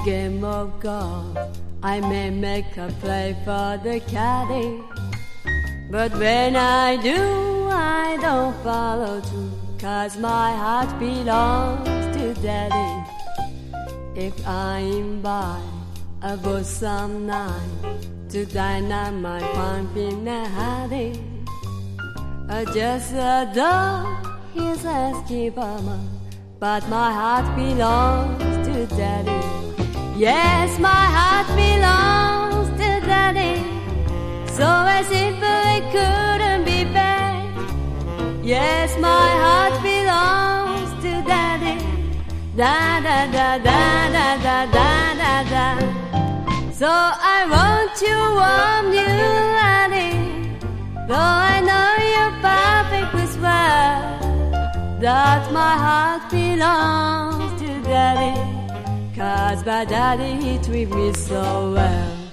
game of golf, I may make a play for the caddy, but when I do, I don't follow through, 'cause my heart belongs to Daddy. If I'm by a boat some night to dine on my pumpkin and honey, just adore his escapement, but my heart belongs to Daddy. Yes, my heart belongs to Daddy, so as if it couldn't be bad. Yes, my heart belongs to Daddy. Da da da da da da da da da. So I want to warm you, Daddy, though I know you're perfectly swell, that my heart belongs to Daddy, 'cause my Daddy, he treat me so well.